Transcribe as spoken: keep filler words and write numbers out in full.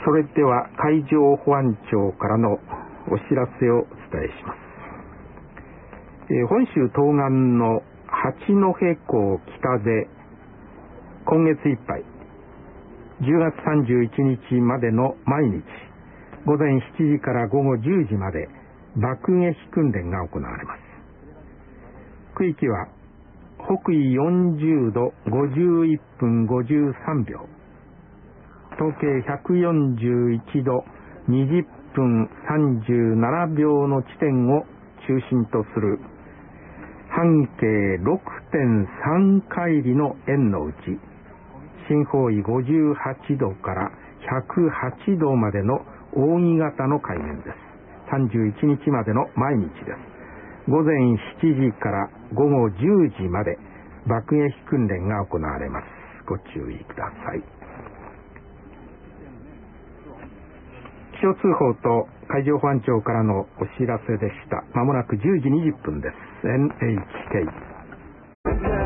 それでは海上保安庁からのお知らせをお伝えします。えー、本州東岸の八戸港北で今月いっぱいじゅうがつさんじゅういちにちまでの毎日午前しちじから午後じゅうじまで爆撃訓練が行われます。区域は北緯よんじゅうどごじゅういっぷんごじゅうさんびょう、東経ひゃくよんじゅういちどにじゅっぷんさんじゅうななびょうの地点を中心とする半径 ろくてんさん 海里の円のうち、深方位ごじゅうはちどからひゃくはちどまでの扇形の海面です。さんじゅういちにちまでの毎日です。午前しちじから午後じゅうじまで爆撃訓練が行われます。ご注意ください。気象通報と海上保安庁からのお知らせでした。まもなくじゅうじにじゅっぷんです。エヌエイチケー